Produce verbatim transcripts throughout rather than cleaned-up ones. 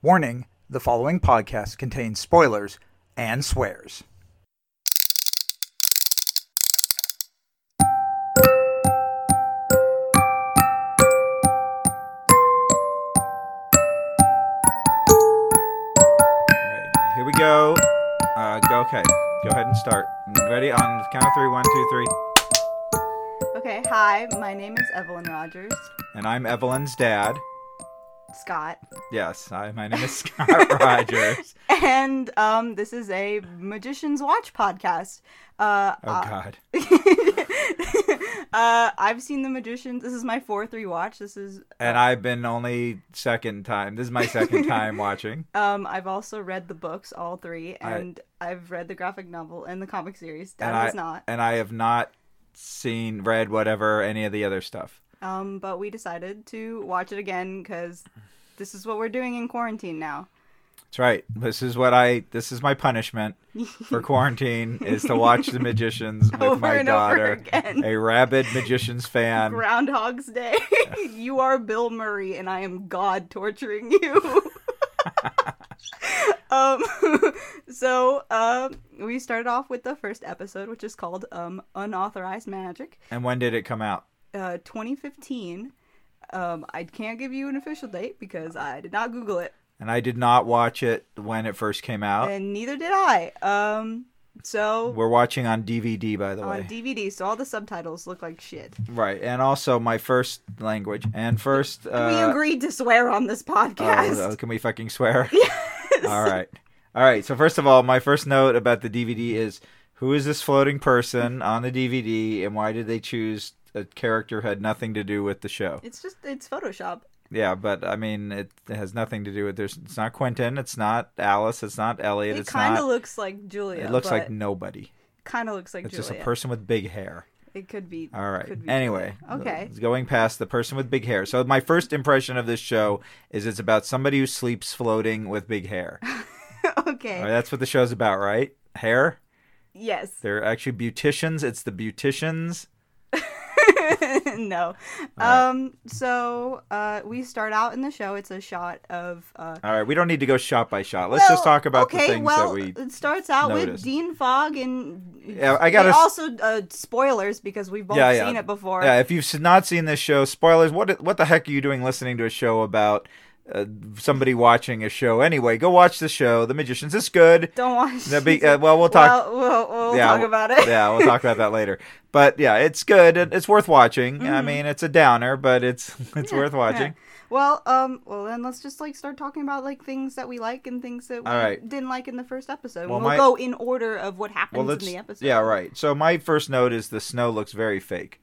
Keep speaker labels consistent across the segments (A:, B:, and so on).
A: Warning, the following podcast contains spoilers and swears. Alright, here we go. Uh, go, okay, go ahead and start. Ready? On the count of three. One, two, three.
B: Okay, hi, my name is Evelyn Rogers.
A: And I'm Evelyn's dad.
B: Scott.
A: Yes, I, my name is Scott Rogers.
B: And um, this is a Magician's Watch podcast. Uh,
A: oh,
B: uh,
A: God.
B: uh, I've seen The Magicians. This is my fourth rewatch. This is... Uh,
A: and I've been only second time. This is my second time watching.
B: Um, I've also read the books, all three, and I, I've read the graphic novel and the comic series. Dad has
A: I,
B: not.
A: And I have not seen, read, whatever, any of the other stuff.
B: Um, but we decided to watch it again because this is what we're doing in quarantine now.
A: That's right. This is what I. This is my punishment for quarantine is to watch The Magicians with
B: over
A: my
B: and
A: daughter,
B: over again.
A: a rabid Magicians fan.
B: Groundhog's Day. You are Bill Murray, and I am God torturing you. um. So, um, we started off with the first episode, which is called um Unauthorized Magic.
A: And when did it come out?
B: Uh, twenty fifteen. Um, I can't give you an official date because I did not Google it.
A: And I did not watch it when it first came out.
B: And neither did I. Um, so
A: we're watching on D V D, by the
B: on
A: way.
B: On D V D, so all the subtitles look like shit.
A: Right, and also my first language and first. Uh,
B: we agreed to swear on this podcast.
A: Oh, can we fucking swear?
B: Yes.
A: All right, all right. So first of all, my first note about the D V D is: who is this floating person on the D V D, and why did they choose a character who had nothing to do with the show?
B: It's just it's Photoshop.
A: Yeah, but I mean, it, it has nothing to do with this. It's not Quentin. It's not Alice. It's not Elliot.
B: It
A: it's
B: kind
A: not.
B: of looks like Julia.
A: It looks like nobody.
B: Kind of looks like
A: it's
B: Julia.
A: It's just a person with big hair.
B: It could be.
A: All right.
B: Could be
A: anyway,
B: Julia. Okay.
A: It's going past the person with big hair. So my first impression of this show is it's about somebody who sleeps floating with big hair.
B: Okay.
A: All right, that's what the show's about, right? Hair?
B: Yes.
A: They're actually beauticians. It's the beauticians.
B: No.
A: Right.
B: Um. So, uh, we start out in the show. It's a shot of. Uh,
A: All right. We don't need to go shot by shot. Let's
B: well,
A: just talk about
B: okay,
A: the things
B: well,
A: that we.
B: It starts out
A: noticed.
B: with Dean Fogg and.
A: Yeah, I gotta.
B: Also, uh, spoilers because we've both
A: yeah, yeah.
B: seen it before.
A: Yeah. If you've not seen this show, spoilers. What? What the heck are you doing listening to a show about? Uh, somebody watching a show anyway? Go watch the show. The Magicians. It's good.
B: Don't watch.
A: Be, uh, well, we'll talk.
B: Well, we'll, we'll
A: yeah,
B: talk about it.
A: Yeah, we'll talk about that later. But yeah, it's good. It, it's worth watching.
B: Mm-hmm.
A: I mean, it's a downer, but it's it's
B: yeah,
A: worth watching.
B: Yeah. Well, um, well then let's just like start talking about like things that we like and things that we
A: All right.
B: didn't like in the first episode.
A: Well,
B: we'll
A: my,
B: go in order of what happens
A: well,
B: in the episode.
A: Yeah, right. So my first note is the snow looks very fake.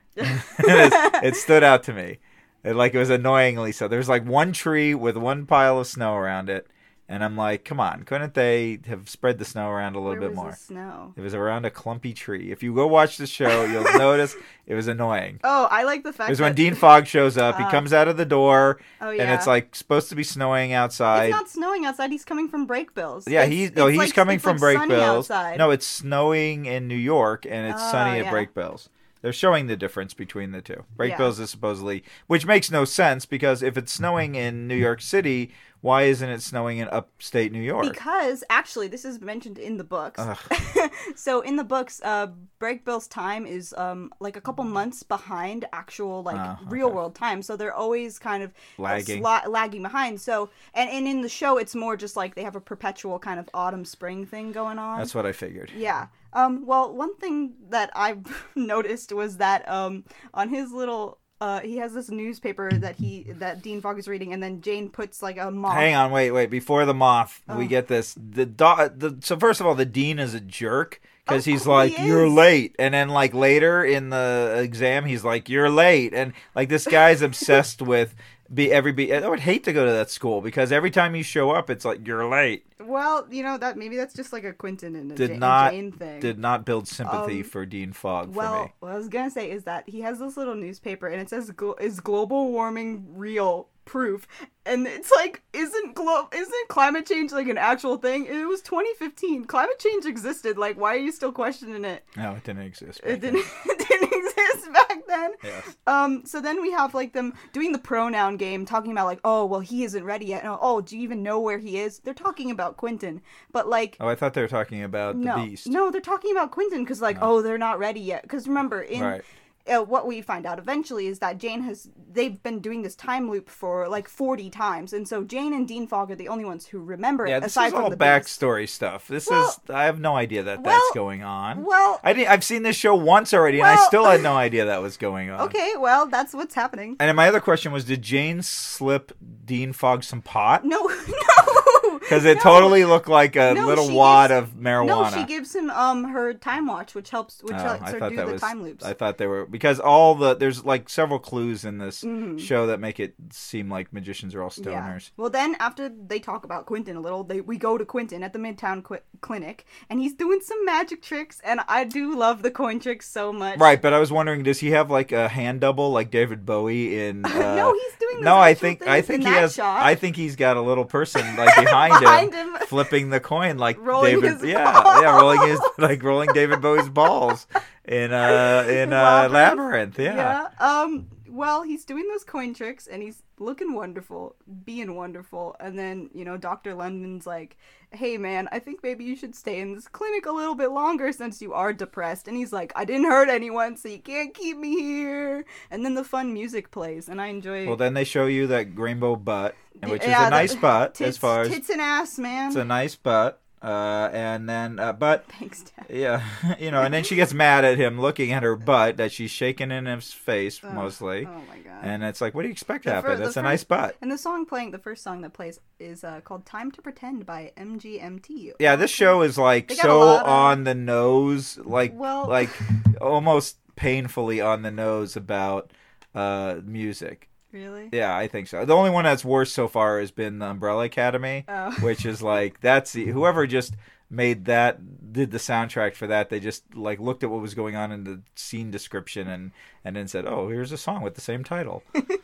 A: it, it stood out to me. It, like it was annoyingly so. There's like one tree with one pile of snow around it, and I'm like, come on, couldn't they have spread the snow around a little
B: Where
A: bit
B: was
A: more?
B: The snow?
A: It was around a clumpy tree. If you go watch the show, you'll notice it was annoying.
B: Oh, I like the fact.
A: It was
B: that...
A: when Dean Fogg shows up.
B: Uh,
A: he comes out of the door,
B: oh, yeah.
A: and it's like supposed to be snowing outside.
B: It's not snowing outside. He's coming from Break Bills.
A: Yeah,
B: it's,
A: he's no,
B: it's
A: he's
B: like,
A: coming
B: it's
A: from
B: like
A: Break
B: sunny
A: Bills.
B: Outside.
A: No, it's snowing in New York, and it's
B: Oh,
A: sunny at
B: yeah.
A: Break Bills. They're showing the difference between the two. Break
B: Yeah.
A: Bills is supposedly, which makes no sense because if it's snowing in New York City, why isn't it snowing in upstate New York?
B: Because actually, this is mentioned in the books.
A: Ugh.
B: So in the books, uh, Break Bill's time is um like a couple months behind actual like
A: Oh, okay.
B: real world time. So they're always kind of uh,
A: Lagging.
B: sla- lagging behind. So and, and in the show, it's more just like they have a perpetual kind of autumn spring thing going on.
A: That's what I figured.
B: Yeah. Um, well, one thing that I noticed was that um, on his little, uh, he has this newspaper that he that Dean Fogg is reading, and then Jane puts like a moth.
A: Hang on, wait, wait. Before the moth,
B: Oh.
A: we get this. The, do- the So first of all, the dean is a jerk because
B: Oh,
A: he's
B: he
A: like,
B: is.
A: "You're late," and then like later in the exam, he's like, "You're late," and like this guy's obsessed with be every be. I would hate to go to that school because every time you show up, it's like you're late.
B: Well, you know that maybe that's just like a Quentin and a
A: Did
B: Jane,
A: not
B: Jane thing.
A: did not build sympathy
B: Um,
A: for Dean Fogg for
B: well,
A: me.
B: what I was gonna say is that he has this little newspaper, and it says, Glo- "Is global warming real?" Proof, and it's like, isn't glo- isn't climate change like an actual thing? It was twenty fifteen. Climate change existed. Like, why are you still questioning it?
A: No, it didn't exist.
B: It
A: back
B: didn't. It didn't exist back then.
A: Yes.
B: Um. So then we have like them doing the pronoun game, talking about like, oh, well, he isn't ready yet. Oh, oh, do you even know where he is? They're talking about Quentin, but like,
A: Oh, I thought they were talking about
B: no,
A: the Beast.
B: no, they're talking about Quentin because like, oh, they're not ready yet. Because remember, in
A: Right.
B: uh, what we find out eventually is that Jane has they've been doing this time loop for like forty times, and so Jane and Dean Fogg are the only ones who remember it.
A: Yeah, this
B: aside
A: is
B: from
A: all
B: the Beast.
A: backstory stuff. This
B: Well-
A: is I have no idea that
B: well-
A: that's going on.
B: Well,
A: I didn't, I've seen this show once already, and I
B: Well-
A: still had no idea that was going on.
B: okay, well, that's what's happening.
A: And then my other question was, did Jane slip Dean Fogg some pot?
B: No, no,
A: Because it
B: no.
A: totally looked like a
B: No,
A: little
B: she
A: wad
B: gives-
A: of marijuana.
B: No, she gives him um her time watch, which helps, which
A: Oh,
B: lets
A: I
B: her
A: thought
B: do
A: that
B: the
A: was.
B: time loops.
A: I thought they were because all the there's like several clues in this
B: Mhm.
A: show that make it seem like magicians are all
B: Yeah.
A: stoners.
B: Well, then after they talk about Quentin a little, they we go to Quentin at the Midtown Qu- Clinic, and he's doing some magic tricks, and I do love the coin tricks so much.
A: Right, but I was wondering, does he have like a hand double like David Bowie in? Uh,
B: no, he's doing those
A: no, I
B: actual
A: think I
B: things
A: think
B: in
A: he
B: that
A: has.
B: shot.
A: I think he's got a little person like behind,
B: Behind
A: him,
B: him.
A: flipping the coin like
B: Rolling
A: David.
B: his
A: yeah,
B: balls.
A: yeah, rolling his like rolling David Bowie's balls in uh in uh, Labyrinth. Yeah.
B: Yeah. Um. Well, he's doing those coin tricks, and he's looking wonderful, being wonderful, and then you know, Doctor London's like, "Hey, man, I think maybe you should stay in this clinic a little bit longer since you are depressed." And he's like, "I didn't hurt anyone, so you can't keep me here." And then the fun music plays, and I enjoy.
A: Well, then they show you that rainbow butt, which
B: Yeah,
A: is a
B: the-
A: nice butt
B: tits,
A: as far as
B: tits and ass, man.
A: it's a nice butt. Uh, and then, uh, but
B: Thanks, Dad.
A: yeah, you know, and then she gets mad at him looking at her butt that she's shaking in his face
B: Ugh,
A: mostly.
B: Oh my god.
A: And it's like, what do you expect to
B: The
A: happen?
B: fir- the
A: That's a
B: first-
A: nice butt.
B: And the song playing, the first song that plays is uh, called "Time to Pretend" by M G M T.
A: Yeah, this show is like
B: They got a
A: so
B: lot of-
A: on the nose, like
B: Well-
A: like almost painfully on the nose about uh music.
B: Really?
A: Yeah, I think so. The only one that's worse so far has been the Umbrella Academy,
B: Oh.
A: which is like that's the, whoever just made that did the soundtrack for that. They just like looked at what was going on in the scene description and and then said, "Oh, here's a song with the same title."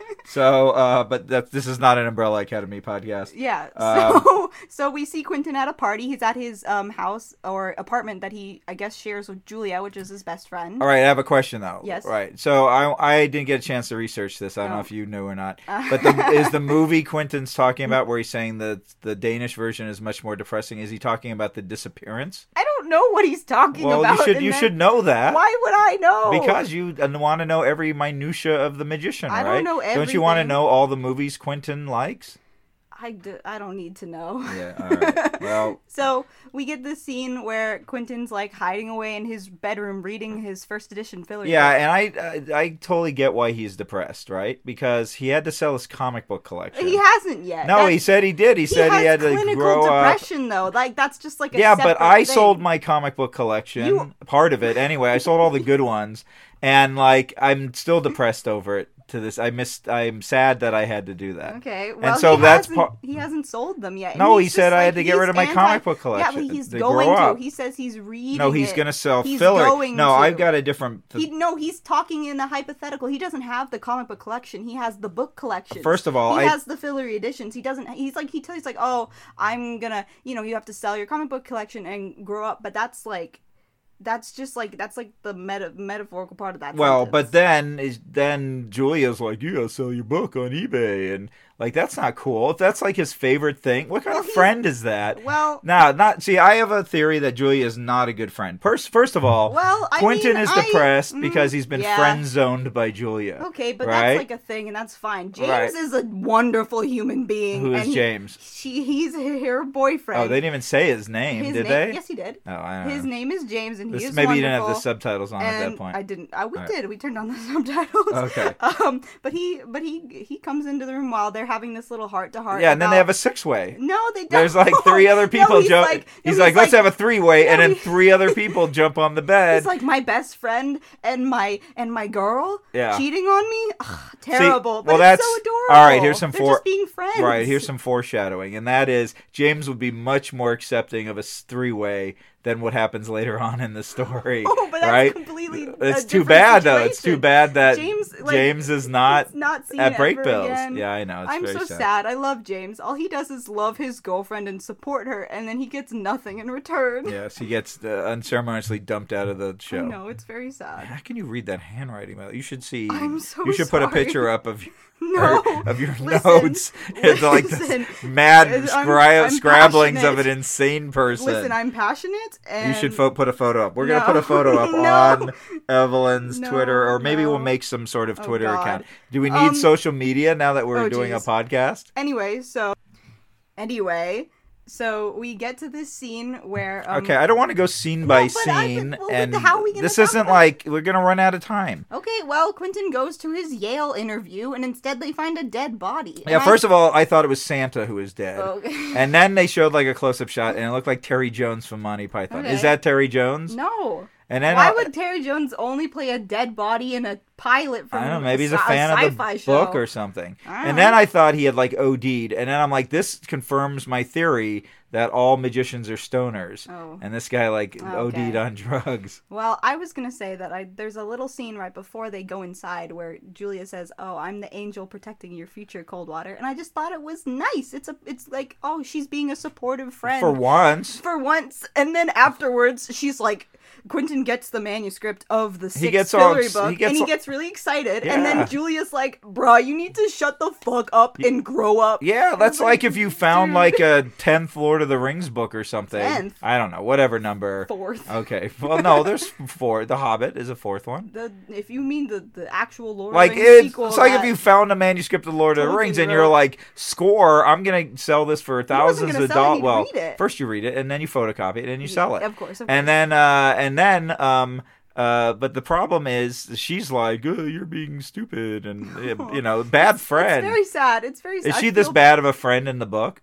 A: So, uh, but that this is not an Umbrella Academy podcast.
B: Yeah.
A: Um,
B: So so we see Quentin at a party. He's at his um house or apartment that he I guess shares with Julia, which is his best friend.
A: All right, I have a question though.
B: Yes.
A: Right. So I I didn't get a chance to research this. I don't
B: No.
A: know if you knew or not.
B: Uh.
A: But the, is the movie Quentin's talking about where he's saying that the Danish version is much more depressing? Is he talking about the disappearance?
B: I don't know what he's talking
A: Well,
B: about.
A: you should
B: and
A: you
B: then-
A: should know that.
B: Why would I know?
A: Because you want to know every minutia of the magician,
B: I
A: right?
B: don't know
A: Don't you want to
B: everything.
A: know all the movies Quentin likes?
B: I, d- I don't need to know.
A: Yeah. All right. Well,
B: So we get this scene where Quentin's like hiding away in his bedroom reading his first edition filler.
A: yeah,
B: book.
A: and I, I I totally get why he's depressed, right? Because he had to sell his comic book collection.
B: He hasn't yet.
A: No,
B: That's-
A: he said he did. He,
B: he
A: said
B: has
A: he had to
B: clinical
A: grow up.
B: depression though. Like that's just like a
A: Yeah, but
B: separate
A: I
B: thing.
A: sold my comic book collection,
B: You-
A: part of it anyway. I sold all the good ones, and like I'm still depressed over it to this. I missed. I'm sad that I had to do that.
B: Okay, well,
A: so
B: he
A: that's
B: hasn't,
A: par-
B: he hasn't sold them yet. and
A: No,
B: he's
A: he said
B: just,
A: I
B: like,
A: had to get
B: he's
A: rid of my
B: anti-
A: comic book
B: Yeah,
A: collection
B: but he's
A: to
B: going
A: grow
B: to.
A: up.
B: He says he's reading.
A: No, he's
B: it.
A: gonna sell
B: He's
A: filler.
B: going
A: no,
B: to.
A: I've got a different.
B: He no, he's talking in the hypothetical. He doesn't have the comic book collection. He has the book collection.
A: First of all,
B: he
A: I-
B: has the fillery editions. He doesn't. He's like he tells he's like, oh, I'm gonna, you know, you have to sell your comic book collection and grow up. But that's like, that's just like that's like the meta metaphorical part of that.
A: Well,
B: sentence.
A: but then is then Julia's like, you gotta sell your book on eBay, and like that's not cool. If that's like his favorite thing, what kind
B: Well,
A: of
B: he's-
A: friend is that?
B: well,
A: Nah, not see. I have a theory that Julia is not a good friend. First, first of all,
B: Well, I
A: Quentin
B: mean,
A: is
B: I-
A: depressed
B: mm,
A: because he's been
B: yeah.
A: friend zoned by Julia.
B: okay, but
A: right?
B: that's like a thing, and that's fine. James
A: Right.
B: is a wonderful human being.
A: Who is
B: and he-
A: James?
B: She, he's her boyfriend.
A: Oh, they didn't even say his name,
B: His
A: did
B: name-
A: they?
B: Yes, he did.
A: Oh, I don't
B: His
A: know.
B: name is James, and he
A: This,
B: is
A: maybe
B: wonderful.
A: you didn't have the subtitles on at that
B: and
A: point.
B: I didn't. I, we
A: All right.
B: did. We turned on the subtitles.
A: Okay.
B: Um, but he, but he, he comes into the room while they're having this little heart to heart.
A: Yeah, and then they have a six way.
B: No, they don't.
A: There's like three other
B: No,
A: people
B: he's
A: jump.
B: like- no,
A: he's, like, let's have a three way,
B: no,
A: and then
B: he-
A: three other people jump on the bed.
B: He's like my best friend and my and my girl
A: Yeah.
B: cheating on me. Ugh, terrible.
A: well,
B: but
A: that's-
B: it's so adorable.
A: all right, here's some
B: They're
A: for-
B: just being friends.
A: Right, here's some foreshadowing, and that is James would be much more accepting of a three way than what happens later on in the story.
B: Oh, but that's
A: right?
B: completely.
A: It's
B: a
A: too
B: different
A: bad though. It's too
B: situation.
A: bad that
B: James, like,
A: James is not,
B: It's not seen
A: at break
B: ever
A: bills.
B: again.
A: Yeah, I know. It's
B: I'm
A: very
B: so
A: sad.
B: sad. I love James. All he does is love his girlfriend and support her, and then he gets nothing in return.
A: Yes, he gets uh, unceremoniously dumped out of the show.
B: I know, it's very sad.
A: How can you read that handwriting? Mel? You should see.
B: I'm so
A: You should put a
B: sorry.
A: picture up of
B: No,
A: or- of your
B: listen,
A: notes. It's like this
B: listen.
A: mad
B: I'm-
A: scri-
B: I'm
A: scrabblings of an
B: passionate.
A: insane person.
B: Listen, I'm passionate, and
A: You should fo- put a photo up. We're gonna
B: No.
A: put a photo up
B: No.
A: on Evelyn's
B: No,
A: Twitter, or maybe
B: no.
A: we'll make some sort of
B: Oh,
A: Twitter
B: God.
A: account. Do we need
B: Um,
A: social media now that we're
B: oh,
A: doing
B: geez.
A: a podcast?
B: Anyway, so anyway, so we get to this scene where um,
A: Okay, I don't want to go scene by
B: but I-
A: scene,
B: but- well, but
A: and
B: how are we gonna
A: this
B: talk
A: isn't
B: about-
A: like we're gonna run out of time.
B: Okay, well, Quentin goes to his Yale interview, and instead they find a dead body.
A: Yeah, first of all, I thought it was Santa who was dead.
B: Okay.
A: And then they showed like a close-up shot, and it looked like Terry Jones from Monty Python.
B: Okay.
A: Is that Terry Jones?
B: No.
A: And then
B: Why
A: I-
B: would Terry Jones only play a dead body in a pilot from
A: I don't know, maybe he's a
B: sci-
A: fan of the
B: sci-fi show?
A: book or something.
B: I don't
A: And then
B: know.
A: I thought he had like O D'd, and then I'm like, this confirms my theory that all magicians are stoners.
B: Oh.
A: And this guy like
B: Okay.
A: O D'd on drugs.
B: Well, I was gonna say that I there's a little scene right before they go inside where Julia says, "Oh, I'm the angel protecting your future, Coldwater," and I just thought it was nice. It's a it's like, oh, she's being a supportive friend
A: For once.
B: for once, and then afterwards she's like, Quentin gets the manuscript of the sixth
A: gets all
B: Fillory
A: ex-
B: book,
A: he gets
B: and he
A: all-
B: gets really excited, and then
A: Yeah.
B: Julia's like, "Bruh, you need to shut the fuck up and grow up."
A: Yeah, that's
B: I'm
A: like if you found
B: dude.
A: like a tenth Lord of the Rings book or something.
B: Tenth?
A: I don't know, whatever number.
B: Fourth.
A: Okay. Well, no, there's four. The Hobbit is a fourth one.
B: The if you mean the the actual Lord
A: Like
B: of the Rings
A: it's,
B: sequel,
A: it's like if
B: that-
A: you found a manuscript of Lord of the
B: Tolkien
A: Rings and you're
B: wrote.
A: like, score, I'm gonna sell this for thousands
B: gonna
A: of
B: sell it,
A: dollars.
B: he'd
A: Well,
B: read it.
A: first you read it and then you photocopy it and you sell it.
B: Of course, of
A: And
B: course.
A: then uh and then um uh but the problem is she's like, oh, you're being stupid and uh, you know, bad friend.
B: It's very sad. It's very sad.
A: Is she
B: I
A: this
B: feel-
A: bad of a friend in the book?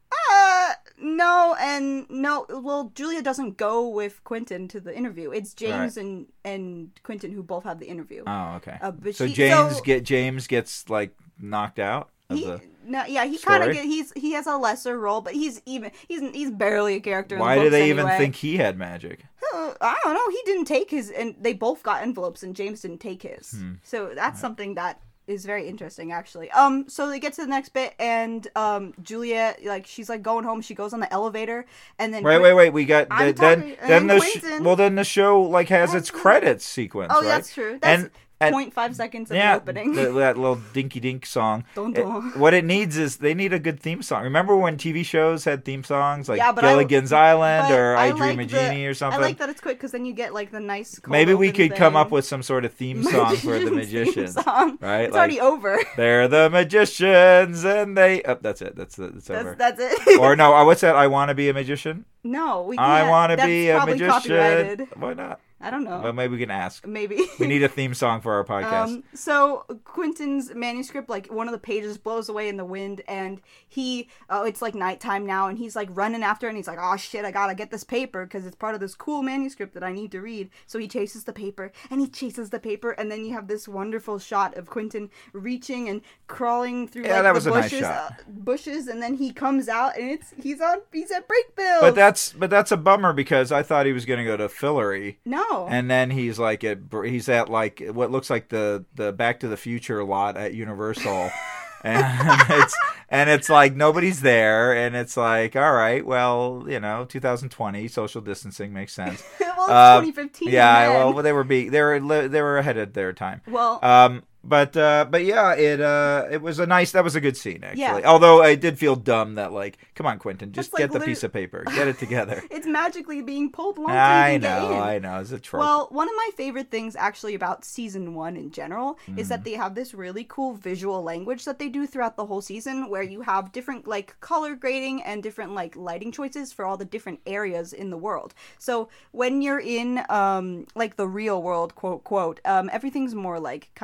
B: Uh, no, and no. Well, Julia doesn't go with Quentin to the interview. It's James
A: Right.
B: and and Quentin who both have the interview.
A: Oh, okay.
B: Uh, but
A: so
B: she-
A: James
B: so-
A: get James gets like knocked out of
B: He,
A: the
B: no, yeah, he kind of
A: story?
B: get he's he has a lesser role, but he's even he's he's barely a character.
A: Why
B: in the
A: do
B: books
A: they even
B: anyway.
A: think he had magic?
B: Uh, I don't know. He didn't take his, and they both got envelopes, and James didn't take his.
A: Hmm.
B: So that's something that is very interesting, actually. Um, so they get to the next bit, and um, Julia, like, she's like going home. She goes on the elevator, and then
A: Wait, wait, wait. We got
B: I'm
A: the, then
B: talking-
A: then
B: and
A: the sh-
B: Quentin-
A: well then the show like has its
B: That's-
A: credits sequence.
B: Oh,
A: right?
B: that's true. That's
A: and and
B: point five seconds of
A: yeah,
B: the opening.
A: the- that little dinky dink song.
B: Dun
A: It-
B: dun.
A: what it needs is they need a good theme song. Remember when T V shows had theme songs like
B: Yeah, but I-
A: Gilligan's Island
B: But
A: or I, Dream
B: like
A: a
B: the-
A: Genie or something?
B: I like that it's quick because then you get like the nice. cold
A: Maybe we
B: open
A: could come
B: thing.
A: up with some sort of theme song for the
B: Magician's theme
A: magicians,
B: song.
A: right?
B: It's
A: Like,
B: already over.
A: they're the magicians and they. Oh, that's it. That's it. It's over.
B: That's that's it.
A: Or no, uh, what's that? I want to be a magician.
B: no, we can't.
A: I want to
B: That's
A: be a
B: probably
A: magician.
B: copyrighted.
A: Why not?
B: I don't know.
A: Well, maybe we can ask.
B: Maybe.
A: We need a theme song for our podcast.
B: Um, so Quentin's manuscript, like one of the pages blows away in the wind, and he, oh, it's like nighttime now, and he's like running after it, and he's like, oh shit, I gotta get this paper because it's part of this cool manuscript that I need to read. So he chases the paper, and he chases the paper, and then you have this wonderful shot of Quentin reaching and crawling through
A: Yeah,
B: like
A: that
B: the
A: was a nice
B: bushes,
A: shot.
B: uh, bushes, and then he comes out, and it's he's on he's at break bills.
A: But that's but that's a bummer because I thought he was going to go to Fillory,
B: no.
A: and then he's like at he's at like what looks like the the Back to the Future lot at Universal, and it's and it's like nobody's there, and it's like all right, well you know, two thousand twenty social distancing makes sense.
B: well, it's
A: Uh,
B: twenty fifteen.
A: Yeah,
B: man.
A: well they were be they were li- they were ahead of their time.
B: well,
A: Um, but uh, but yeah, it uh, it was a nice. That was a good scene actually.
B: Yeah.
A: Although I did feel dumb that like, come on, Quentin, just
B: That's, like,
A: get the
B: lit-
A: piece of paper, get it together.
B: it's magically being pulled along. so you
A: I
B: can get
A: know,
B: in.
A: I know, it's a trope.
B: Well, one of my favorite things actually about season one in general is
A: Mm.
B: that they have this really cool visual language that they do throughout the whole season where you have different like color grading and different like lighting choices for all the different areas in the world. So when you're in um like the real world, quote quote, um everything's more like kind of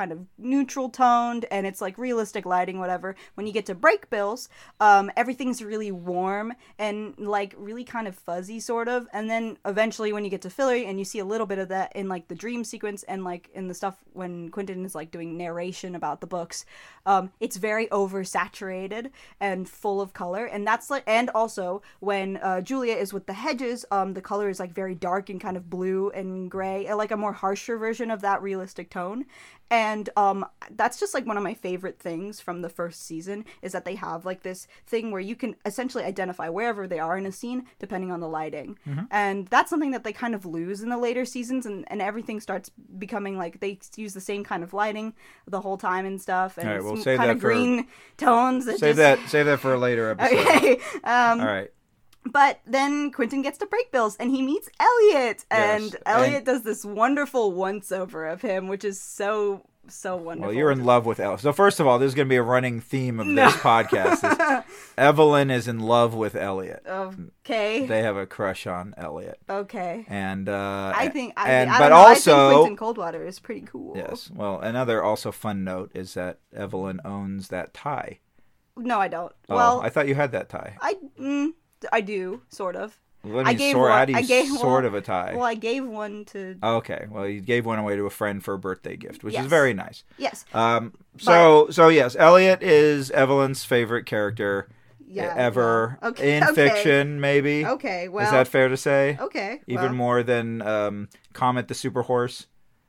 B: neutral toned and it's like realistic lighting, whatever. When you get to Brakebills, um, everything's really warm and like really kind of fuzzy sort of. And then eventually when you get to Fillory and you see a little bit of that in like the dream sequence and like in the stuff when Quentin is like doing narration about the books, um, it's very oversaturated and full of color. And that's like, and also when uh, Julia is with the hedges, um, the color is like very dark and kind of blue and gray, like a more harsher version of that realistic tone. And um, that's just like one of my favorite things from the first season is that they have like this thing where you can essentially identify wherever they are in a scene depending on the lighting. Mm-hmm. And that's something that they kind of lose in the later seasons, and, and everything starts becoming like they use the same kind of lighting the whole time and stuff. And
A: all right, we'll
B: it's
A: save
B: kind
A: that
B: of
A: for,
B: green tones. That
A: save
B: just...
A: that save that for a later episode.
B: Okay. Um,
A: all right.
B: But then Quentin gets to Brakebills and he meets Elliot. And
A: Yes,
B: Elliot
A: and-
B: does this wonderful once-over of him, which is so, so wonderful.
A: Well, you're in love with Elliot. So first of all, there's going to be a running theme of
B: No.
A: this podcast. Is Evelyn is in love with Elliot.
B: Okay.
A: They have a crush on Elliot.
B: Okay.
A: And uh,
B: I think, I,
A: and
B: I
A: but
B: don't know,
A: also
B: I think Quentin Coldwater is pretty cool.
A: yes. Well, another also fun note is that Evelyn owns that tie.
B: No, I don't.
A: Oh,
B: Well,
A: I thought you had that tie.
B: I, mm, I do, sort of.
A: What do
B: I
A: you
B: gave
A: sort,
B: one-
A: how do you
B: I gave-
A: sort
B: well-
A: of a tie?
B: Well, I gave one to...
A: Okay, well, you gave one away to a friend for a birthday gift, which
B: Yes.
A: is very nice.
B: Yes.
A: Um, so, so yes, Elliot is Evelyn's favorite character
B: Yeah.
A: ever
B: well, okay,
A: in
B: okay.
A: fiction, maybe.
B: Okay, well...
A: Is that fair to say?
B: Okay,
A: Even
B: well,
A: more than um, Comet the Super Horse?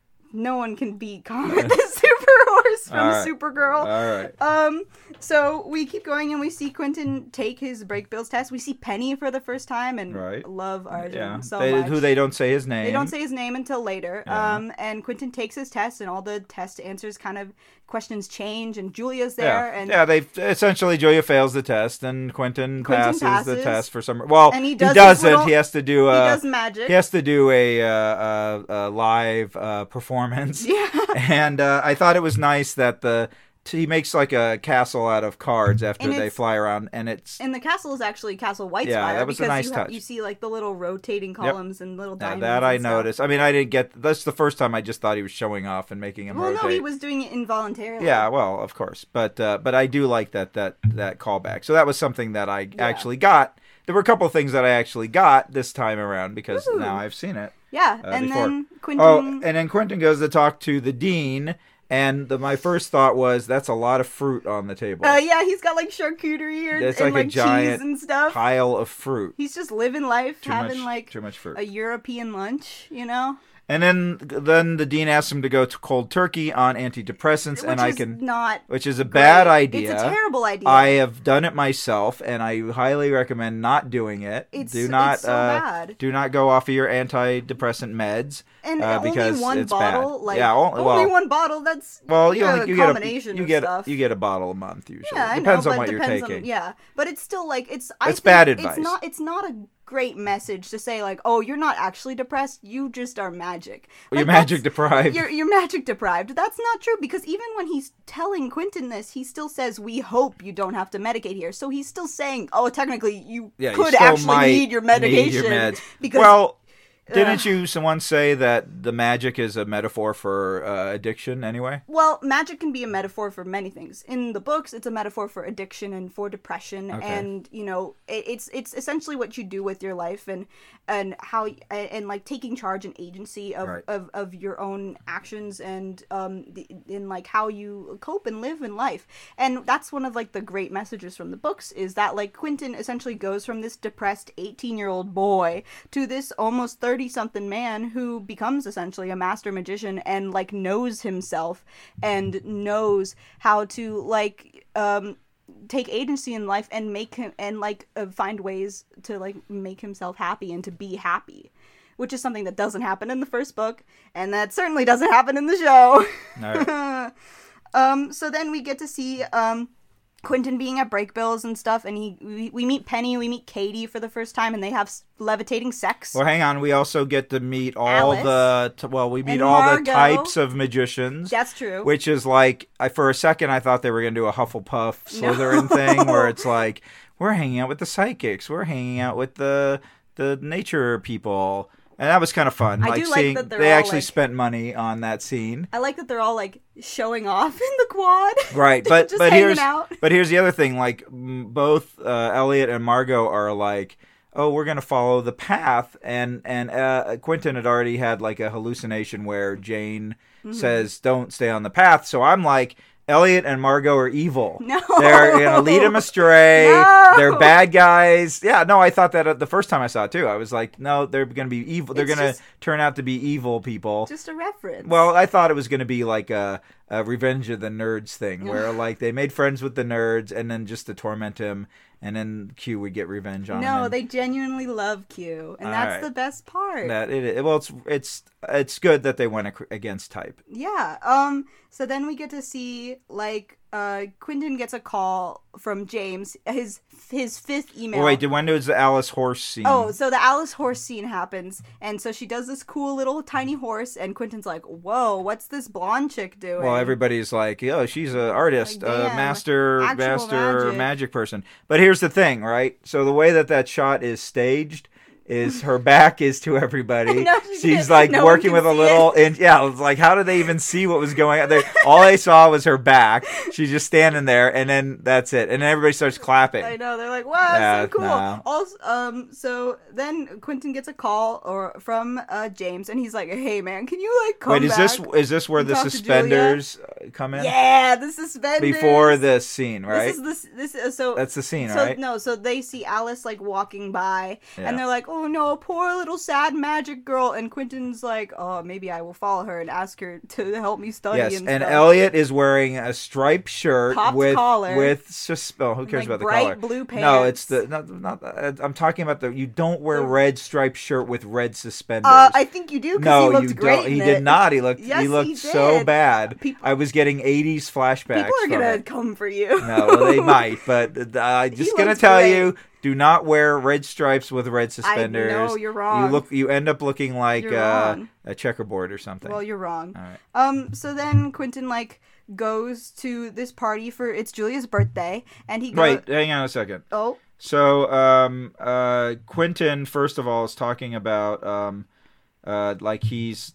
B: no one can beat Comet the Super Horse from
A: All right.
B: Supergirl.
A: All right.
B: Um, so we keep going and we see Quentin take his Brakebills test. We see Penny for the first time and
A: Right.
B: love Arjun
A: Yeah.
B: so
A: they,
B: much.
A: Who they don't say his name.
B: They don't say his name until later.
A: Yeah.
B: Um, and Quentin takes his test and all the test answers kind of questions change and Julia's there
A: Yeah,
B: and
A: yeah. They essentially Julia fails the test and Quentin,
B: Quentin
A: passes, the
B: passes.
A: test for some. Well,
B: And he
A: he,
B: does his
A: doesn't.
B: little-
A: he has to do.
B: he
A: A,
B: does magic.
A: He has to do a, uh, a, a live uh, performance.
B: Yeah.
A: And uh, I thought it was nice that the he makes like a castle out of cards after
B: And
A: they
B: it's-
A: fly around, and it's
B: And the castle is actually Castle Whitespire
A: Yeah, that was a
B: because
A: nice
B: you, ha-
A: touch.
B: you see like the little rotating columns and little
A: yeah,
B: diamonds.
A: that I
B: and stuff.
A: noticed. I mean, I didn't get. That's the first time I just thought he was showing off and making him
B: Well,
A: rotate.
B: no, he was doing it involuntarily.
A: Yeah, well, of course, but uh, but I do like that that that callback. So that was something that I actually got. There were a couple of things that I actually got this time around because
B: Ooh.
A: now I've seen it.
B: Yeah,
A: uh,
B: and
A: before.
B: then Quentin.
A: Oh, and then Quentin goes to talk to the dean, and the, my first thought was that's a lot of fruit on the table.
B: Uh, yeah, he's got like charcuterie or,
A: It's
B: and
A: like a
B: like
A: giant
B: cheese and stuff.
A: Pile of fruit.
B: He's just living life,
A: Too
B: having
A: much,
B: like
A: too much fruit.
B: a European lunch, you know.
A: And then then the dean asks him to go to cold turkey on antidepressants,
B: Which
A: and I
B: is
A: can
B: not
A: which is a bad
B: great.
A: idea.
B: It's a terrible idea.
A: I have done it myself, and I highly recommend not doing it.
B: It's-
A: do not
B: it's so
A: uh,
B: bad.
A: do not go off of your antidepressant meds.
B: and
A: uh, because
B: only one
A: it's
B: bottle,
A: bad.
B: like
A: Yeah, o-
B: only
A: well-
B: one bottle. That's
A: Well, you
B: know,
A: only
B: a
A: you get a
B: combination
A: you
B: of
A: get
B: stuff.
A: you get a bottle a month usually.
B: Yeah, I
A: Depends
B: know,
A: on
B: but
A: what you're
B: depends
A: taking.
B: On, yeah, but it's still like it's. I
A: It's
B: think
A: bad
B: It's
A: advice.
B: not. It's not a great message to say like, oh, you're not actually depressed. You just are magic.
A: Well, you're
B: Like, that's-
A: magic deprived.
B: You're, you're magic deprived. That's not true because even when he's telling Quentin this, he still says, "We hope you don't have to medicate here." So he's still saying, "Oh, technically, you
A: Yeah, you
B: could
A: still
B: actually
A: might
B: need your medication."
A: Need your meds.
B: Because
A: well, didn't you someone say that the magic is a metaphor for uh, addiction anyway?
B: Well, magic can be a metaphor for many things. In the books, it's a metaphor for addiction and for depression,
A: Okay.
B: and you know, it, it's it's essentially what you do with your life and and how and, and like taking charge and agency of,
A: Right.
B: of, of your own actions and um the, in like how you cope and live in life. And that's one of like the great messages from the books is that like Quentin essentially goes from this depressed eighteen year old boy to this almost thirty something man who becomes essentially a master magician and like knows himself and knows how to like um take agency in life and make him and like uh, find ways to like make himself happy and to be happy, which is something that doesn't happen in the first book and that certainly doesn't happen in the show.
A: All right.
B: um so then we get to see um Quentin being at Brakebills and stuff, and he we, we meet Penny, we meet Katie for the first time, and they have s- levitating sex.
A: Well, hang on. We also get to meet all
B: Alice.
A: the t- well, we meet
B: And
A: all
B: Margot.
A: the types of magicians.
B: That's true.
A: Which is like, I for a second I thought they were gonna do a Hufflepuff Slytherin thing where it's like we're hanging out with the psychics, we're hanging out with the the nature people, And that was kind of fun.
B: I
A: like
B: do like
A: seeing
B: that they're
A: they
B: all,
A: actually
B: like-
A: spent money on that scene.
B: I like that they're all like showing off in the quad.
A: Right, but
B: Just
A: but
B: hanging
A: here's
B: out.
A: but here's the other thing. Like m- both uh, Elliot and Margot are like, oh, we're gonna follow the path, and and uh, Quentin had already had like a hallucination where Jane
B: Mm-hmm.
A: says, "Don't stay on the path." So I'm like, Elliot and Margot are evil.
B: No.
A: They're gonna lead him astray.
B: No.
A: They're bad guys. Yeah, no, I thought that the first time I saw it too. I was like, no, they're gonna be evil. They're
B: It's
A: gonna
B: just-
A: turn out to be evil people.
B: Just a reference.
A: Well, I thought it was going to be like a, a Revenge of the Nerds thing, where like they made friends with the nerds, and then just to torment him, and then Q would get revenge on him.
B: no,
A: and
B: they genuinely love Q, and
A: All
B: that's
A: right.
B: the best part.
A: that it, well, it's it's it's good that they went ac- against type.
B: Yeah. Um. So then we get to see like uh Quentin gets a call from James, his his fifth email.
A: Oh, wait, did when was the Alice horse scene?
B: Oh, so the Alice horse scene happens, and so she does this cool little tiny horse, and Quentin's like, "Whoa, what's this blonde chick doing?"
A: Well, everybody's like, "Oh, she's an artist,
B: Like,
A: a
B: damn,
A: master,
B: actual
A: master magic.
B: magic.
A: person." But here's the thing, right? So the way that that shot is staged is her back is to everybody.
B: No, she
A: She's
B: can't-
A: like
B: no one
A: working
B: can
A: with a
B: see
A: little, and yeah, it's like how did they even see what was going on? They, all they saw was her back. She's just standing there, and then that's it. And then everybody starts clapping.
B: I know, they're like, "Wow,
A: Yeah,
B: so cool."
A: no.
B: Also, um, so then Quentin gets a call or from uh James, and he's like, "Hey, man, can you like come
A: Wait, is
B: back?"
A: this is this where
B: and
A: the
B: talk to
A: suspenders uh, come in?
B: Yeah, the suspenders
A: Before this scene, right?
B: This is this this is so.
A: That's the scene,
B: so
A: right?
B: no, so they see Alice like walking by,
A: Yeah.
B: and they're like, "Oh no, poor little sad magic girl." And Quentin's like, "Oh, maybe I will follow her and ask her to help me study."
A: Yes,
B: and,
A: and
B: stuff.
A: Elliot is wearing a striped shirt
B: Popped
A: with
B: collar.
A: with sus- oh, who cares
B: Like
A: about the
B: bright
A: collar?
B: blue
A: No, it's
B: pants.
A: the not not. Uh, I'm talking about the you don't wear
B: The-
A: red striped shirt with red suspenders.
B: Uh, I think you do because
A: no,
B: he looked
A: you
B: great.
A: don't.
B: in
A: He
B: it.
A: did not. He looked.
B: Yes,
A: he looked
B: he
A: so
B: did.
A: bad.
B: People-
A: I was getting eighties flashbacks.
B: People are
A: from
B: gonna
A: it.
B: come for you.
A: No, well, they might, but uh, I'm just
B: He
A: gonna
B: looks
A: tell
B: great.
A: you: do not wear red stripes with red
B: I
A: suspenders.
B: know you're wrong.
A: You look. You end up looking like
B: You're
A: uh,
B: wrong.
A: a checkerboard or something.
B: Well, you're wrong.
A: All right.
B: Um. So then Quentin like goes to this party for it's Julia's birthday, and he goes.
A: Wait, hang on a second.
B: Oh.
A: So, um, uh, Quentin, first of all, is talking about, um, uh, like he's,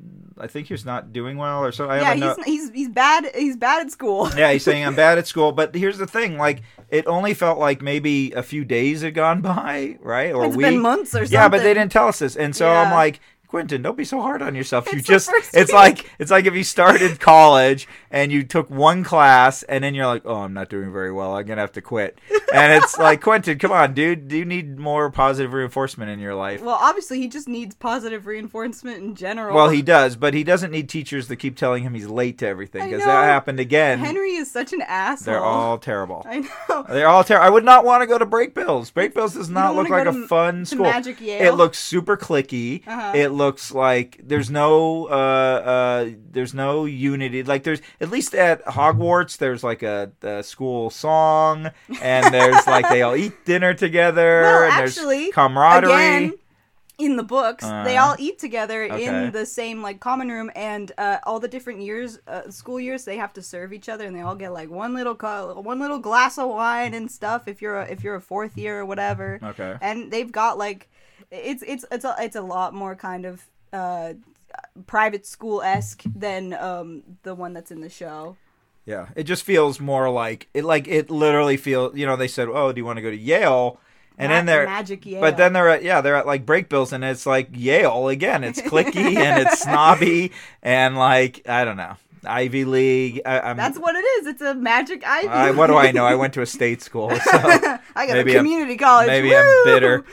A: I think he's not doing well or something. I
B: Yeah,
A: haven't
B: he's,
A: know-
B: he's he's bad. He's bad at school.
A: yeah, he's saying I'm bad at school. But here's the thing: like, it only felt like maybe a few days had gone by, right, or
B: It's
A: a week.
B: been months or something.
A: Yeah, but they didn't tell us this, and so I'm
B: Yeah.
A: like, Quentin, don't be so hard on yourself. You
B: It's the
A: just,
B: first
A: it's
B: week.
A: like, it's like if you started college and you took one class and then you're like, oh, I'm not doing very well. I'm gonna have to quit. And it's like, Quentin, come on, dude. Do you need more positive reinforcement in your life?
B: Well, obviously, he just needs positive reinforcement in general.
A: Well, he does, but he doesn't need teachers to keep telling him he's late to everything
B: I
A: because
B: know.
A: that happened again.
B: Henry is such an asshole.
A: They're all terrible.
B: I know.
A: They're all terrible. I would not want to go to Break Bills. Break Bills does not
B: don't
A: look
B: wanna
A: like
B: go
A: a
B: to-
A: fun
B: to
A: school.
B: Magic Yale?
A: It looks super clicky.
B: Uh-huh.
A: It looks like there's no uh, uh, there's no unity. Like there's at least at Hogwarts there's like a, a school song and there's like they all eat dinner together
B: Well,
A: and
B: actually,
A: there's camaraderie.
B: Again, in the books, they
A: Uh,
B: all eat together
A: okay.
B: in the same like common room, and uh, all the different years, uh, school years, they have to serve each other, and they all get like one little co- one little glass of wine and stuff. If you're a, if you're a fourth year or whatever,
A: Okay.
B: and they've got like it's it's it's a, it's a lot more kind of uh, private school esque than um, the one that's in the show.
A: Yeah, it just feels more like it. Like it literally feels. You know, they said, "Oh, do you want to go to Yale?" And
B: Ma-
A: then they're
B: Magic Yale.
A: But then they're at yeah they're at like Break Bills and it's like Yale again. It's clicky and it's snobby and like I don't know Ivy League. I, I'm,
B: That's what it is. It's a Magic Ivy.
A: I, what do I know? I went to a state school, so
B: I got
A: maybe
B: a
A: I'm-
B: community college.
A: maybe I'm
B: Woo!
A: bitter.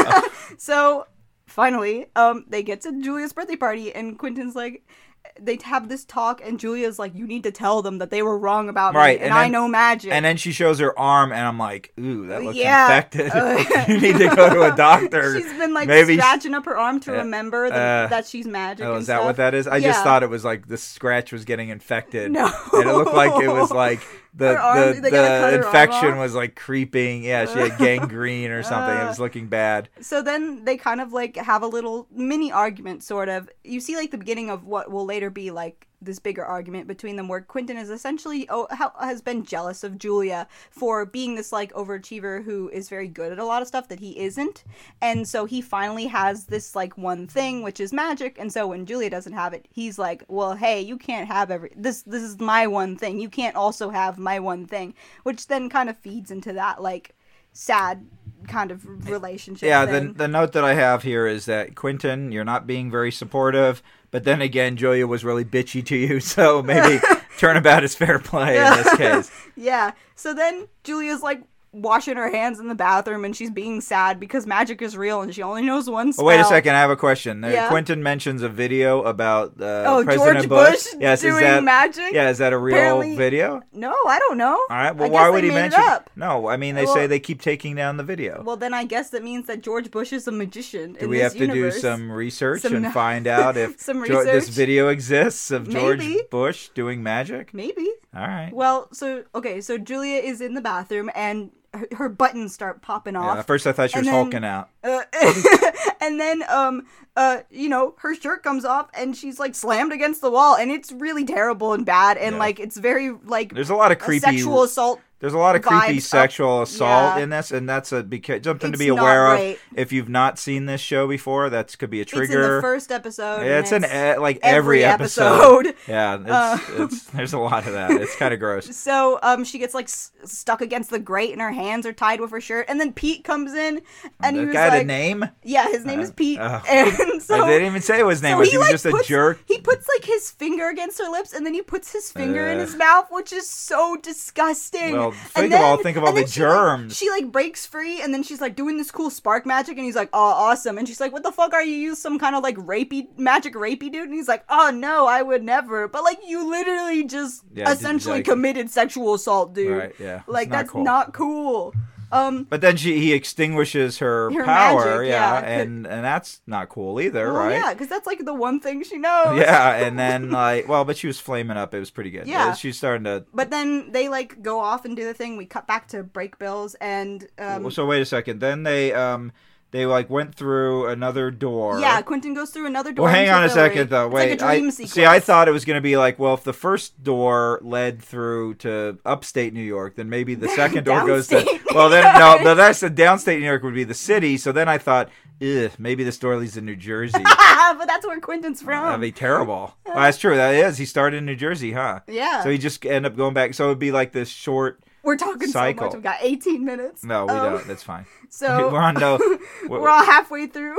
B: So finally, um, they get to Julia's birthday party, and Quentin's like, they have this talk, and Julia's like, "You need to tell them that they were wrong about
A: Right,
B: me, and,
A: and
B: I
A: then-
B: know magic."
A: And then she shows her arm, and I'm like, "Ooh, that looks
B: Yeah.
A: infected.
B: Uh,
A: You need to go to a doctor."
B: She's been like
A: Maybe-
B: scratching up her arm to
A: Uh,
B: remember that,
A: uh,
B: that she's magic.
A: Oh,
B: and
A: is that
B: stuff.
A: what that is? I just
B: Yeah.
A: thought it was like the scratch was getting infected.
B: No.
A: And it looked like it was like the
B: Her arm-
A: the,
B: they gotta cut
A: the
B: her arm
A: infection
B: off?
A: was like creeping. Yeah, she had gangrene or something. It was looking bad.
B: So then they kind of like have a little mini argument, sort of. You see like the beginning of what will later be like this bigger argument between them where Quentin is essentially oh, ha- has been jealous of Julia for being this like overachiever who is very good at a lot of stuff that he isn't, and so he finally has this like one thing which is magic, and so when Julia doesn't have it, he's like, well, hey, you can't have every this this is my one thing, you can't also have my one thing, which then kind of feeds into that like sad kind of relationship
A: yeah
B: thing.
A: the, the note that I have here is that Quentin, you're not being very supportive, but then again Julia was really bitchy to you, so maybe turnabout is fair play in this case.
B: Yeah, so then Julia's like washing her hands in the bathroom and she's being sad because magic is real and she only knows one spell.
A: Oh, wait a second, I have a question.
B: Yeah.
A: Quentin mentions a video about uh,
B: oh,
A: President
B: George
A: Bush.
B: Bush
A: Yes,
B: doing
A: is that,
B: magic?
A: Yeah, is that a real
B: Apparently,
A: video?
B: No, I don't know.
A: All right, well,
B: I
A: why
B: guess
A: would
B: they
A: he
B: made
A: mention
B: it up.
A: No, I mean, they
B: Well-
A: say they keep taking down the video.
B: Well, then I guess that means that George Bush is a magician
A: Do
B: in
A: we
B: this
A: have to
B: universe.
A: do some research
B: Some-
A: and find out if
B: Some
A: Jo- this
B: research?
A: video exists of George
B: Maybe.
A: Bush doing magic?
B: Maybe.
A: All right.
B: Well, so, okay, so Julia is in the bathroom and her, her buttons start popping
A: Yeah,
B: off.
A: at first I thought she was
B: And then-
A: hulking out.
B: Uh, and then, um, uh, you know, her shirt comes off and she's like slammed against the wall, and it's really terrible and bad, and
A: Yeah.
B: like it's very like
A: There's a lot of
B: a
A: creepy
B: sexual assault.
A: There's a lot of creepy
B: vibes up-
A: sexual assault
B: yeah.
A: in this, and that's a beca- something to
B: It's
A: be
B: not
A: aware
B: great.
A: of. If you've not seen this show before, that could be a
B: It's in
A: trigger.
B: the first episode.
A: Yeah,
B: and
A: it's in e- like every,
B: every
A: episode.
B: episode.
A: Yeah, it's,
B: Uh.
A: it's there's a lot of that. It's kind of gross.
B: So, um, she gets like s- stuck against the grate, and her hands are tied with her shirt. And then Pete comes in, and he
A: That
B: was
A: guy had
B: like,
A: a name?
B: "Yeah, his name
A: Uh,
B: is Pete."
A: oh.
B: And so
A: they didn't even say what his name
B: so
A: was.
B: he,
A: He was
B: like,
A: just a
B: puts-
A: jerk.
B: He puts like his finger against her lips, and then he puts his finger in
A: Ugh.
B: his mouth, which is so disgusting.
A: Well,
B: And
A: think of all- think of all
B: and then
A: the
B: she, like-
A: germs.
B: She like breaks free, and then she's like doing this cool spark magic, and he's like, "Oh, awesome!" And she's like, "What the fuck are you? Use some kind of like rapey magic rapey dude?" And he's like, "Oh no, I would never." But like, you literally just
A: Yeah, did-
B: essentially
A: like-
B: committed sexual assault, dude.
A: Right, yeah. It's
B: Like
A: not
B: that's
A: cool.
B: not cool. Um,
A: But then she he extinguishes her,
B: Her
A: power,
B: magic,
A: yeah,
B: yeah.
A: and and that's not cool either,
B: well,
A: right?
B: yeah, because that's like the one thing she knows.
A: Yeah, and then like, well, but she was flaming up. It was pretty good.
B: Yeah.
A: She's starting to.
B: But then they like go off and do the thing. We cut back to break bills, and um,
A: so wait a second. Then they um they like went through another door.
B: yeah, Quentin goes through another door.
A: Well, hang
B: into
A: on a
B: Hillary.
A: second though.
B: It's
A: Wait,
B: like a dream
A: I
B: sequence.
A: see. I thought it was going to be like, well, if the first door led through to upstate New York, then maybe the second door goes to.
B: Downstate
A: Well, then
B: New
A: no,
B: York.
A: no, that's the downstate New York would be the city. So then I thought, ugh, maybe this door leads to New Jersey.
B: but that's where Quentin's from.
A: That'd be terrible. Well, that's true. That is. He started in New Jersey, huh?
B: Yeah.
A: So he just end up going back. So it'd be like this short.
B: We're talking
A: cycle.
B: so much. We've got eighteen minutes.
A: No, we
B: Um,
A: don't. That's fine.
B: So
A: We're on no.
B: we're all halfway through.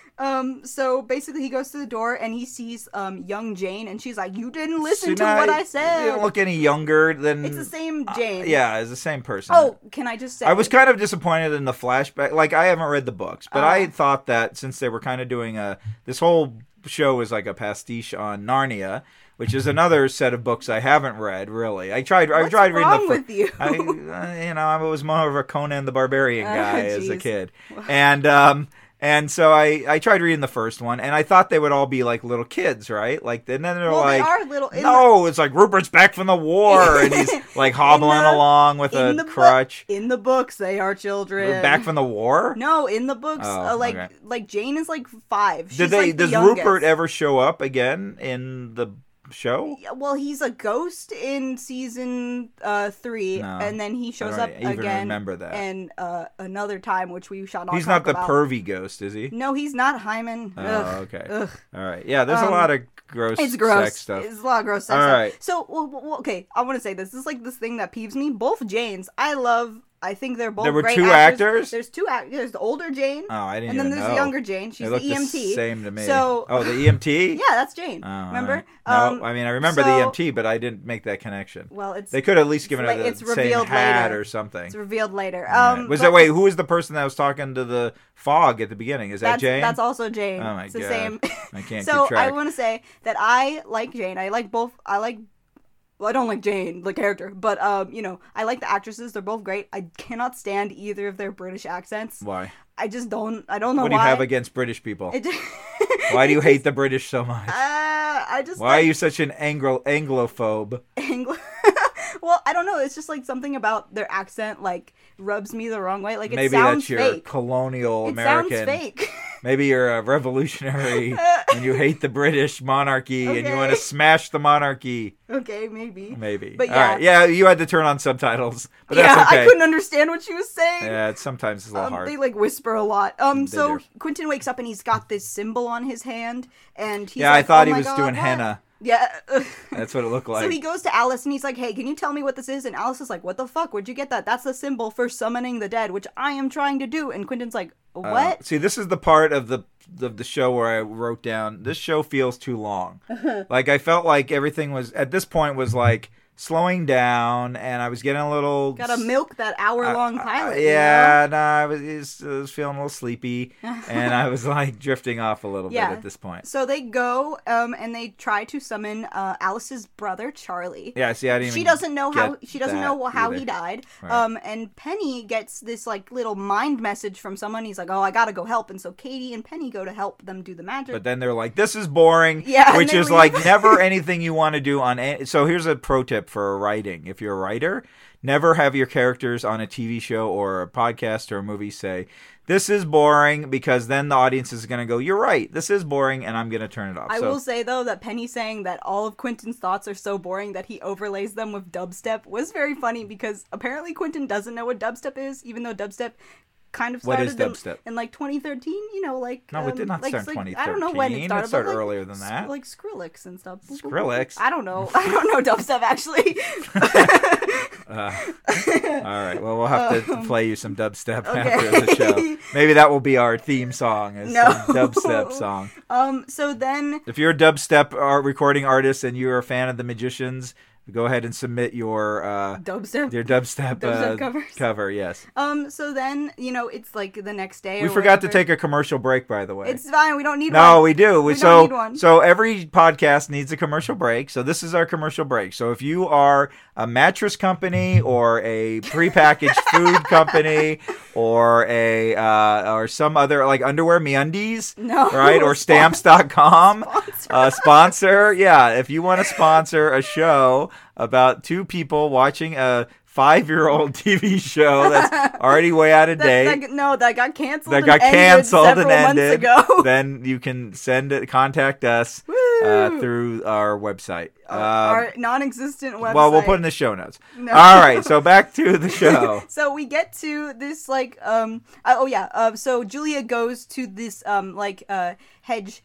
B: Um, so basically he goes to the door and he sees um young Jane, and she's like, "You didn't listen
A: See,
B: to
A: now,
B: what I
A: You
B: said."
A: don't look any younger than.
B: It's the same Jane.
A: Yeah, it's the same person.
B: Oh, can I just say?
A: I was kind of disappointed in the flashback. Like, I haven't read the books, but I
B: Uh.
A: thought that since they were kind of doing a. This whole show was like a pastiche on Narnia, which is another set of books I haven't read, really. I tried I
B: What's
A: tried reading
B: wrong
A: the fir-
B: with you?
A: I, uh, you know, I was more of a Conan the Barbarian
B: Ah,
A: guy as a
B: jeez.
A: kid. And, um. And so I, I tried reading the first one, and I thought they would all be like little kids, right? Like, and then they're
B: Well,
A: like,
B: they are little. in
A: no, it's like Rupert's back from the war, and he's like hobbling
B: the-
A: along with
B: in
A: a
B: the bu-
A: crutch.
B: In the books, they are children.
A: Back from the war?
B: No, in the books,
A: Oh,
B: uh, like
A: okay.
B: like Jane is like five. She's
A: Did they?
B: like the
A: does
B: youngest.
A: Rupert ever show up again in the show?
B: Yeah, well, he's a ghost in season uh, three,
A: No,
B: and then he shows
A: I
B: up
A: don't even
B: again.
A: remember that.
B: And uh, another time, which we shall not.
A: He's
B: talk
A: not the
B: about.
A: pervy ghost, is he?
B: No, he's not Hyman.
A: Oh,
B: Ugh.
A: okay.
B: Ugh.
A: All right. Yeah, there's a
B: Um,
A: lot of gross,
B: It's gross.
A: sex stuff.
B: It's a lot of gross sex
A: All
B: stuff.
A: right.
B: So, well, well, okay, I want to say this. This is like this thing that peeves me. Both Janes, I love. I think they're both.
A: There were
B: great
A: two
B: actors.
A: actors?
B: There's two actors. There's the older Jane.
A: Oh, I didn't
B: And then
A: even
B: there's
A: know.
B: the younger Jane. She's
A: They look
B: the E M T.
A: the same to me.
B: So,
A: oh, the E M T?
B: yeah, that's Jane.
A: Oh, all
B: Remember?
A: right. No,
B: Um,
A: I mean, I remember the
B: so-
A: E M T, but I didn't make that connection.
B: Well, it's
A: They could have at least given
B: it's
A: her
B: la-
A: the
B: it's
A: same
B: revealed
A: hat
B: later.
A: or something.
B: It's revealed later.
A: All right.
B: Um,
A: was
B: but
A: that wait? Who was the person that was talking to the fog at the beginning? Is that
B: That's,
A: Jane?
B: that's also Jane.
A: Oh my
B: it's the
A: God.
B: same.
A: I can't
B: so
A: keep track.
B: I want to say that I like Jane. I like both. I like. Well, I don't like Jane, the character, but um, you know, I like the actresses. They're both great. I cannot stand either of their British accents.
A: Why?
B: I just don't. I don't know
A: What do you
B: why.
A: have against British people?
B: It just,
A: Why do you
B: it
A: hate
B: just-
A: the British so much?
B: Uh, I just.
A: Why are
B: like
A: you such an Anglo Anglophobe?
B: Anglo- well, I don't know. It's just like something about their accent like rubs me the wrong way. Like it
A: Maybe
B: sounds
A: that's your
B: fake.
A: colonial
B: It
A: American.
B: sounds fake.
A: Maybe you're a revolutionary and you hate the British monarchy and you
B: Okay.
A: want to smash the monarchy.
B: Okay, maybe.
A: Maybe.
B: But
A: All
B: yeah.
A: right. Yeah, you had to turn on subtitles, but
B: yeah,
A: that's okay.
B: I couldn't understand what she was saying.
A: Yeah, it's, sometimes it's a little
B: Um,
A: hard.
B: they like whisper a lot. Um,
A: They
B: so
A: do.
B: Quentin wakes up and he's got this symbol on his hand, and he's
A: yeah,
B: like,
A: I thought
B: "Oh
A: he
B: my
A: was
B: God,
A: doing
B: what?"
A: henna.
B: Yeah.
A: That's what it looked like.
B: So he goes to Alice and he's like, "Hey, can you tell me what this is?" And Alice is like, "What the fuck? Where'd you get that? That's the symbol for summoning the dead, which I am trying to do." And Quentin's like,
A: Uh,
B: "What?"
A: see, this is the part of the of the show where I wrote down this show feels too long. Like I felt like everything was at this point was like slowing down, and I was getting a little
B: Gotta milk that hour long
A: I- I-
B: pilot.
A: yeah, no, I was, I was- I was feeling a little sleepy, and I was like drifting off a little
B: Yeah.
A: bit at this point.
B: So they go, um, and they try to summon uh, Alice's brother Charlie.
A: Yeah, see, I didn't.
B: She
A: even
B: doesn't know how
A: get
B: she doesn't
A: that
B: know how
A: either.
B: he died.
A: Right.
B: Um, and Penny gets this like little mind message from someone. He's like, "Oh, I gotta go help." And so Katie and Penny go to help them do the magic.
A: But then they're like, "This is boring,"
B: Yeah, and
A: which
B: they
A: is
B: leave.
A: like never anything you want to do on. Any- so here's a pro tip for writing: if you're a writer, never have your characters on a T V show or a podcast or a movie say, "This is boring," because then the audience is going to go, "You're right, this is boring," and I'm going to turn it off.
B: I
A: so,
B: will say though that Penny saying that all of Quentin's thoughts are so boring that he overlays them with dubstep was very funny because apparently Quentin doesn't know what dubstep is, even though dubstep kind of
A: What
B: started
A: is
B: in-
A: dubstep?
B: In, like twenty thirteen. You know, like
A: No, it
B: um,
A: did not
B: like,
A: start in
B: like,
A: twenty
B: I don't know when it
A: thirteen. It
B: started.
A: started
B: but, like,
A: earlier than that.
B: Like Skrillex and stuff.
A: Skrillex?
B: I don't know. I don't know dubstep actually.
A: Uh, all right. Well, we'll have to play you some dubstep
B: okay.
A: after the show. Maybe that will be our theme song. Is
B: No.
A: some dubstep song.
B: um. So then.
A: If you're a dubstep art recording artist and you're a fan of the Magicians, go ahead and submit your uh,
B: Dubstep.
A: your dubstep,
B: Dubstep
A: uh,
B: covers.
A: cover. Yes.
B: Um. So then, you know, it's like the next day.
A: We
B: or
A: forgot to
B: whatever.
A: take a commercial break, by the way.
B: It's fine. We don't need
A: no,
B: one.
A: we do.
B: We
A: so,
B: don't need one.
A: so every podcast needs a commercial break. So this is our commercial break. So if you are a mattress company or a prepackaged food company or a uh, or some other like underwear, MeUndies,
B: No.
A: right, or stamps dot com,
B: Sponsor.
A: uh, sponsor. Yeah, if you want to sponsor a show about two people watching a five-year-old T V show that's already way out of
B: That,
A: date.
B: that, no, that got canceled.
A: that
B: and
A: got
B: ended
A: canceled and
B: several months
A: ended,
B: ago.
A: then you can send it, contact us uh,
B: Woo!
A: through our website. Um,
B: Our non-existent website.
A: well, we'll put in the show notes.
B: No.
A: All right, so back to the show.
B: So we get to this like um uh, oh yeah uh, so Julia goes to this um like uh hedge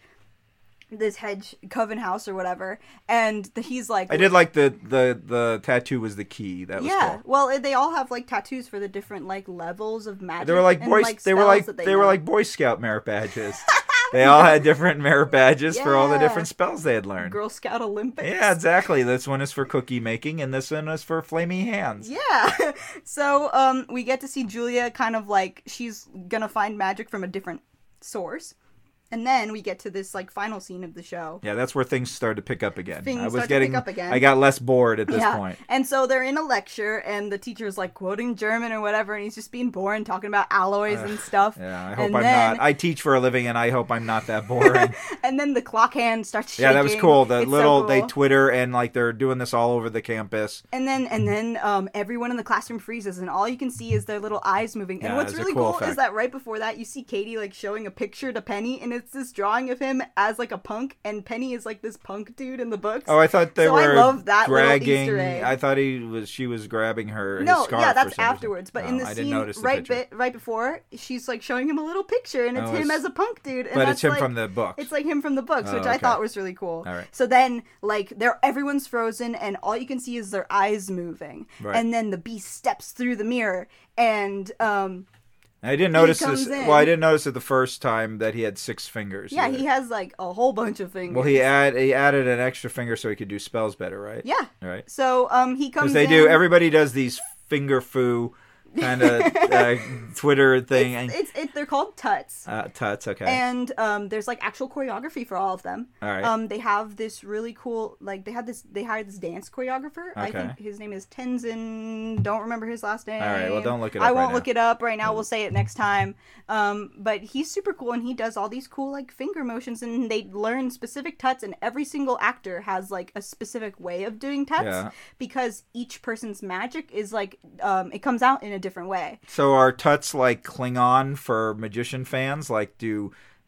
B: this hedge coven house or whatever, and the, he's like
A: I did like the, the, the tattoo was the key. That was
B: yeah
A: cool.
B: well they all have like tattoos for the different like levels of magic.
A: They were like
B: and,
A: boy.
B: like,
A: they were
B: spells
A: like
B: that
A: they,
B: they
A: were
B: know.
A: like Boy Scout merit badges. They all had different merit badges for all the
B: Yeah.
A: different spells they had learned.
B: Girl Scout Olympics.
A: Yeah, exactly. This one is for cookie making, and this one is for flaming hands.
B: Yeah. So um we get to see Julia kind of like she's gonna find magic from a different source. And then we get to this like final scene of the show.
A: Yeah, that's where things started to pick up again.
B: Things
A: I was
B: start to
A: getting,
B: pick up again.
A: I got less bored at this
B: yeah.
A: point.
B: And so they're in a lecture and the teacher's like quoting German or whatever and he's just being boring talking about alloys and stuff.
A: Yeah, I hope
B: And
A: I'm
B: then-
A: not. I teach for a living, and I hope I'm not that boring.
B: And then the clock hand starts shaking.
A: Yeah, that was cool. The
B: It's so
A: little
B: cool.
A: they Twitter and like they're doing this all over the campus.
B: And then and then um, everyone in the classroom freezes, and all you can see is their little eyes moving. And
A: Yeah,
B: what's
A: it's a
B: really
A: cool
B: cool
A: effect.
B: is that right before that, you see Katie like showing a picture to Penny, and it's this drawing of him as like a punk, and Penny is like this punk dude in the books.
A: Oh, I thought they
B: So I
A: were
B: love that little
A: dragging.
B: Easter egg.
A: I thought he was. She was grabbing her. his
B: No,
A: scarf
B: yeah,
A: for
B: that's
A: some reason.
B: afterwards. But
A: Oh,
B: in the
A: I didn't
B: scene
A: notice the
B: right
A: picture.
B: bit right before, she's like showing him a little picture, and it's
A: Oh,
B: him
A: it's-
B: as a punk dude. And
A: But
B: that's
A: it's him
B: like,
A: from the book.
B: It's like him from the books,
A: Oh,
B: which I
A: okay.
B: thought was really cool.
A: All right.
B: So then, like, they're everyone's frozen, and all you can see is their eyes moving.
A: Right.
B: And then the beast steps through the mirror, and um,
A: I didn't notice
B: comes
A: this.
B: in.
A: Well, I didn't notice it the first time that he had six fingers.
B: yeah,
A: either.
B: he has like a whole bunch of fingers.
A: Well, he add he added an extra finger so he could do spells better, right?
B: yeah.
A: Right.
B: So um, he comes.
A: Because they
B: in,
A: do. Everybody does these finger foo kind of uh, Twitter thing.
B: It's,
A: and
B: it's it, they're called tuts.
A: uh, tuts. Okay.
B: And um, there's like actual choreography for all of them.
A: All right.
B: Um, they have this really cool, like they had this, they hired this dance choreographer. I
A: Okay.
B: think his name is Tenzin. Don't remember his last name.
A: All right, well, don't look it up
B: I
A: right
B: won't
A: now.
B: look it up right now. We'll say it next time. Um, but he's super cool and he does all these cool like finger motions and they learn specific tuts and every single actor has like a specific way of doing tuts
A: Yeah.
B: because each person's magic is like um, it comes out in a different way.
A: So are tuts like Klingon for magician fans? Like, do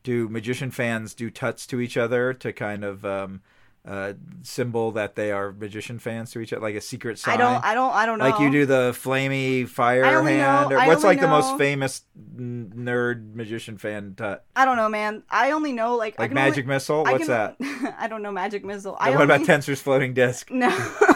A: do magician fans do tuts to each other to kind of um, uh, symbol that they are magician fans to each other, like a secret sign?
B: I don't. I don't. I don't know.
A: Like you do the flamey fire
B: I only
A: hand,
B: know-
A: or
B: I
A: what's
B: only
A: like the most
B: know-
A: famous n- nerd magician fan tut?
B: I don't know, man. I only know like I
A: Like
B: can
A: magic
B: only,
A: missile?
B: I
A: What's
B: can-
A: that?
B: I don't know magic missile.
A: And
B: I
A: what
B: only,
A: about Tensor's floating disc?
B: No.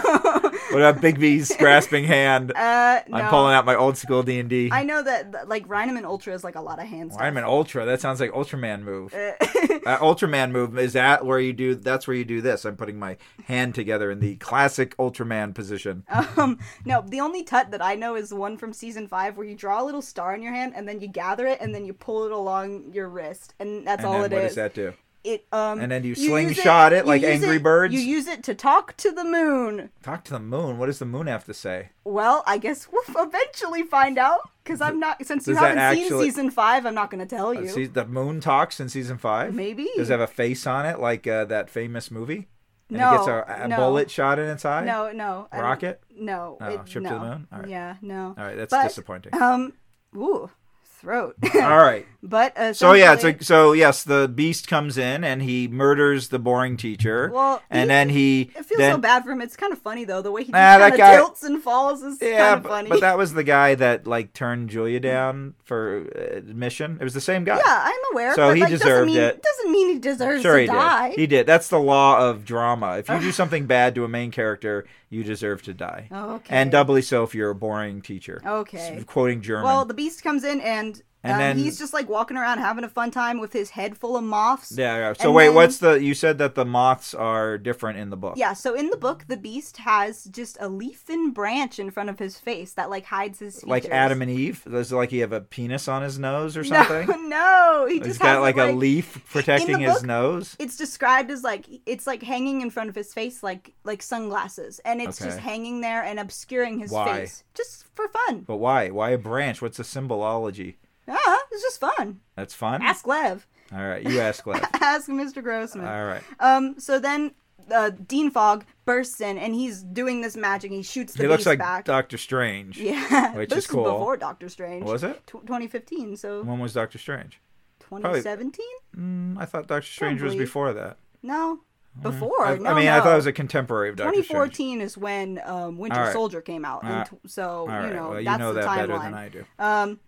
A: What about Big B's grasping hand?
B: Uh, no.
A: I'm pulling out my old school D and D.
B: I know that th- like Rhyneman Ultra is like a lot of hand stuff.
A: Rhyneman Ultra. That sounds like Ultraman move.
B: Uh,
A: uh, Ultraman move is that where you do? That's where you do this. I'm putting my hand together in the classic Ultraman position.
B: um, no, the only tut that I know is the one from season five where you draw a little star in your hand and then you gather it and then you pull it along your wrist, and that's
A: And
B: all
A: then
B: it
A: what
B: is.
A: does that do?
B: It um.
A: And then you
B: use
A: slingshot it
B: you
A: like
B: use
A: Angry
B: it-
A: Birds?
B: You use it to talk to the moon.
A: Talk to the moon. What does the moon have to say?
B: Well, I guess we'll eventually find out because I'm not. Since you
A: Does that
B: haven't seen
A: actually-
B: season five, I'm not going to tell you.
A: Uh, see, the moon talks in season five.
B: Maybe.
A: Does it have a face on it like uh, that famous movie? And
B: No,
A: it gets a, a
B: no.
A: bullet shot in its eye.
B: No, no. I don't-
A: Rocket?
B: No.
A: Oh,
B: it-
A: trip to
B: no.
A: the moon? All right.
B: Yeah, no.
A: All right, that's
B: But,
A: disappointing.
B: Um. Ooh, throat.
A: All right.
B: But uh,
A: So yeah,
B: essentially-
A: so, so yes, the beast comes in and he murders the boring teacher.
B: Well,
A: and
B: he-
A: then he
B: It feels
A: then,
B: so bad for him. It's kind of funny though. The way he
A: Nah,
B: just
A: that
B: kind of
A: guy-
B: tilts and falls is
A: Yeah,
B: kind of
A: but,
B: funny.
A: but that was the guy that like turned Julia down for uh, admission. It was the same guy.
B: yeah, I'm aware.
A: So
B: but,
A: he
B: like,
A: deserved
B: doesn't mean,
A: it.
B: Doesn't mean he deserves
A: Sure
B: to
A: he
B: die.
A: did. He did. That's the law of drama. If you do something bad to a main character, you deserve to die.
B: Okay.
A: And doubly so if you're a boring teacher.
B: Okay.
A: S- Quoting German.
B: Well, the beast comes in and.
A: And
B: um,
A: then-
B: he's just like walking around having a fun time with his head full of moths.
A: yeah, yeah. So
B: and
A: wait,
B: then-
A: what's the? You said that the moths are different in the book.
B: Yeah, so in the book, the beast has just a leaf and branch in front of his face that like hides his features.
A: Like Adam and Eve. Does it like he have a penis on his nose or
B: No,
A: something?
B: no, he
A: He's
B: just
A: got
B: has
A: like,
B: it, like
A: a leaf protecting his
B: book-
A: nose.
B: It's described as like it's like hanging in front of his face like like sunglasses, and it's just
A: Okay.
B: hanging there and obscuring his
A: Why?
B: face just for fun.
A: But why? Why a branch? What's the symbolology?
B: Ah, it's just fun.
A: That's fun.
B: Ask Lev.
A: All right, you ask Lev.
B: Ask Mister Grossman.
A: All right.
B: Um. So then, uh, Dean Fogg bursts in, and he's doing this magic. He shoots the
A: He
B: beast
A: looks like
B: back.
A: Doctor Strange.
B: Yeah,
A: which
B: this
A: is cool.
B: before Doctor Strange.
A: Was it?
B: Tw- twenty fifteen. So
A: When was Doctor Strange?
B: twenty seventeen.
A: Mm, I thought Doctor Strange was
B: Probably.
A: before that.
B: No, before.
A: I,
B: no,
A: I mean,
B: no.
A: I thought it was a contemporary of Doctor
B: twenty
A: Strange.
B: fourteen is when um, Winter
A: All right.
B: Soldier came out, and
A: Uh,
B: t- so
A: All right,
B: you know
A: well, you
B: that's
A: know
B: the
A: that
B: timeline.
A: better than I do.
B: Um,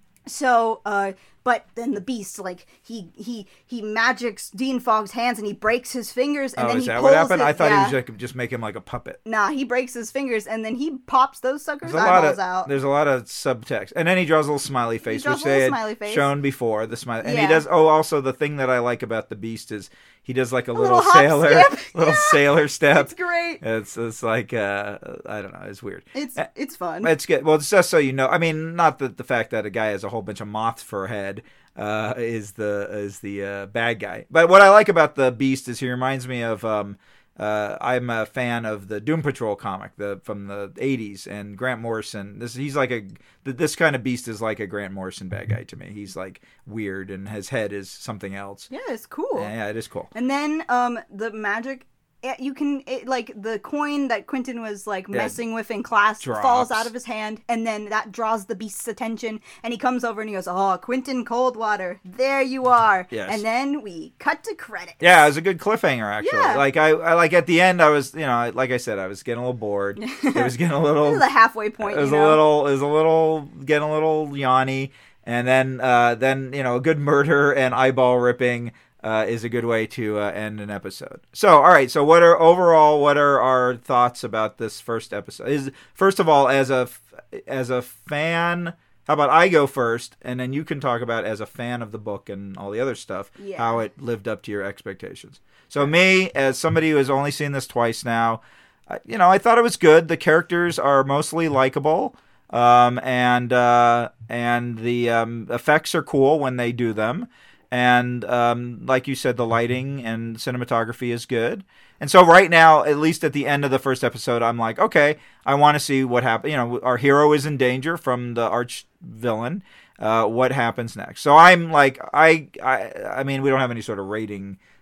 B: so uh, but then the beast, like he he he magics Dean Fogg's hands and he breaks his fingers, and
A: Oh,
B: then
A: is
B: he
A: that
B: pulls
A: what happened?
B: His,
A: I thought
B: yeah.
A: he was just, just make him like a puppet.
B: Nah, he breaks his fingers and then he pops those suckers'
A: There's a lot
B: eyeballs
A: of
B: out.
A: there's a lot of subtext, and then he draws a little smiley face,
B: draws
A: which
B: a
A: they
B: little
A: had
B: smiley face.
A: shown before. The smiley, and he
B: Yeah.
A: does. Oh, also the thing that I like about the Beast is he does like a, little,
B: little hop
A: sailor,
B: skip.
A: little
B: Yeah.
A: sailor step.
B: It's great.
A: It's it's like uh, I don't know. It's weird.
B: It's
A: Uh,
B: it's fun.
A: It's good. Well, it's just so you know. I mean, not that the fact that a guy has a whole bunch of moths for a head uh, is the is the uh, bad guy. But what I like about the Beast is he reminds me of. Um, uh, I'm a fan of the Doom Patrol comic, the from the eighties, and Grant Morrison. This he's like a this kind of Beast is like a Grant Morrison bad guy to me. He's like weird, and his head is something else.
B: Yeah, it's cool.
A: Yeah, yeah, it is cool.
B: And then um the magic eh, you can it, like the coin that Quentin was like messing with in class
A: drops.
B: falls out of his hand, and then that draws the beast's attention, and he comes over and he goes, "Oh, Quentin Coldwater, there you are."
A: Yes.
B: And then we cut to credits.
A: Yeah, it was a good cliffhanger actually.
B: Yeah.
A: Like I, I like at the end I was, you know, like I said I was getting a little bored. It was getting a
B: This
A: little
B: is the halfway point.
A: It was
B: you
A: a
B: know?
A: little, it was a little, getting a little yawny, and then, uh, then you know, a good murder and eyeball ripping uh, is a good way to uh, end an episode. So, all right. So, what are overall? What are our thoughts about this first episode? Is first of all, as a as a fan. How about I go first, and then you can talk about as a fan of the book and all the other stuff,
B: Yeah.
A: how it lived up to your expectations. So me, as somebody who has only seen this twice now, I- you know, I thought it was good. The characters are mostly likable, um, and uh, and the um, effects are cool when they do them. And um, like you said, the lighting and cinematography is good. And so right now, at least at the end of the first episode, I'm like, okay, I want to see what happens. You know, our hero is in danger from the arch villain. Uh, what happens next? So I'm like, I, I, I mean, we don't have any sort of rating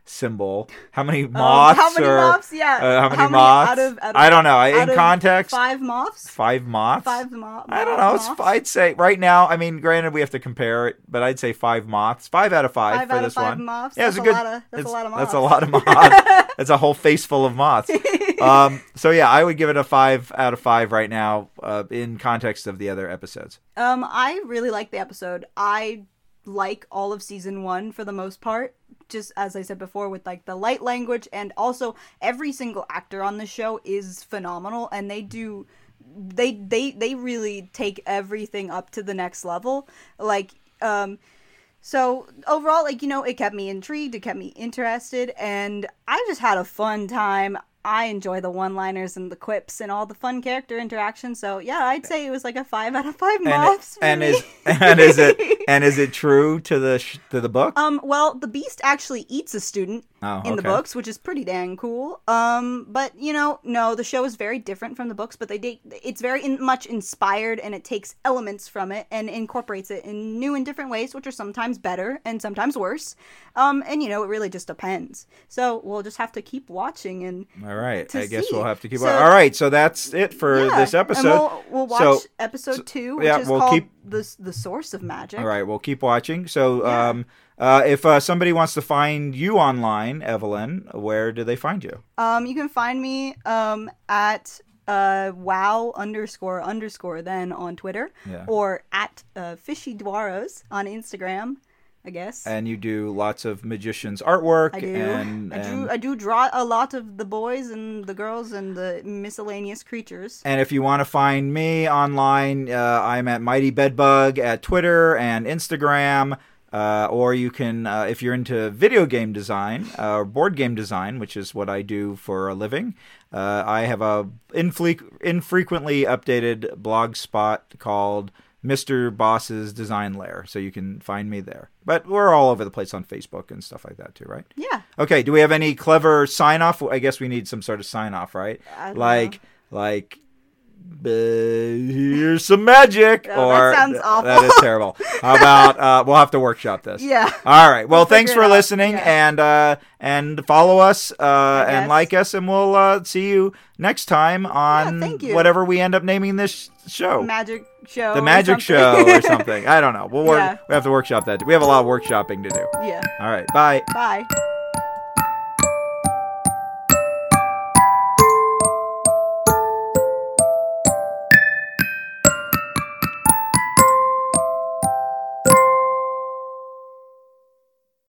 A: symbol. How many moths?
B: Um, how many
A: or,
B: moths? Yeah.
A: Uh, how many
B: how
A: moths?
B: Many out of, out of,
A: I don't know. In
B: out of
A: context,
B: five moths.
A: Five moths.
B: Five mo-
A: I don't know. It's,
B: moths?
A: I'd say right now. I mean, granted, we have to compare it, but I'd say five moths. Five out of five,
B: Five
A: for
B: out
A: this
B: of five
A: one.
B: moths.
A: Yeah,
B: that's
A: it's a good.
B: Lot of, that's
A: it's,
B: a lot of moths.
A: That's a lot of moths. That's a whole face full of moths. um. So yeah, I would give it a five out of five right now. Uh, in context of the other episodes.
B: Um, I really like the episode. I like all of season one for the most part. Just as I said before, with like the light language, and also every single actor on the show is phenomenal, and they do, they they they really take everything up to the next level. Like, um, so overall, like, you know, it kept me intrigued, it kept me interested, and I just had a fun time. I enjoy the one-liners and the quips and all the fun character interactions. So yeah, I'd say it was like a five out of five moths.
A: And,
B: for
A: and
B: me.
A: is and is it and is it true to the sh- to the book?
B: Um, well, the Beast actually eats a student
A: Oh,
B: in the
A: okay.
B: books, which is pretty dang cool. Um, but you know, no, the show is very different from the books, but they de- it's very in- much inspired, and it takes elements from it and incorporates it in new and different ways, which are sometimes better and sometimes worse. Um, and you know, it really just depends. So we'll just have to keep watching and.
A: All right,
B: to
A: I guess
B: see.
A: we'll have to keep.
B: So-
A: All right, so that's it for
B: Yeah,
A: this episode.
B: And we'll, we'll watch
A: So-
B: episode
A: so-
B: two, which
A: yeah,
B: is
A: we'll
B: called
A: keep-
B: the the source of magic.
A: All right, we'll keep watching. So,
B: Yeah.
A: um, uh, if uh, somebody wants to find you online, Evelyn, where do they find you?
B: Um, you can find me um at uh wow underscore underscore then on Twitter,
A: Yeah.
B: or at uh, Fishy Dwaros on Instagram, I guess.
A: And you do lots of magicians artwork.
B: I do.
A: And,
B: I do.
A: and,
B: I do draw a lot of the boys and the girls and the miscellaneous creatures.
A: and if you want to find me online, uh, I'm at Mighty Bedbug at Twitter and Instagram. Uh, or you can, uh, if you're into video game design, uh, or board game design, which is what I do for a living, uh, I have a infle- infrequently updated blog spot called Mister Boss's Design Lair. So you can find me there. But we're all over the place on Facebook and stuff like that too, right?
B: Yeah.
A: Okay, do we have any clever sign-off? I guess we need some sort of sign-off, right?
B: I don't
A: Like, like... Uh, here's some magic.
B: Oh,
A: or
B: that sounds awful.
A: That is terrible. How about uh, we'll have to workshop this.
B: Yeah.
A: All right. Well,
B: We'll
A: thanks
B: figure
A: for
B: it out.
A: listening,
B: Yeah.
A: and uh, and follow us uh, and
B: guess.
A: like us, and we'll uh, see you next time on
B: thank you.
A: whatever we end up naming this show.
B: Magic show.
A: the
B: or
A: magic
B: something.
A: show or something. I don't know. We'll work.
B: Yeah.
A: We have to workop that. We have a lot of workshopping to do.
B: Yeah.
A: All right. Bye.
B: Bye.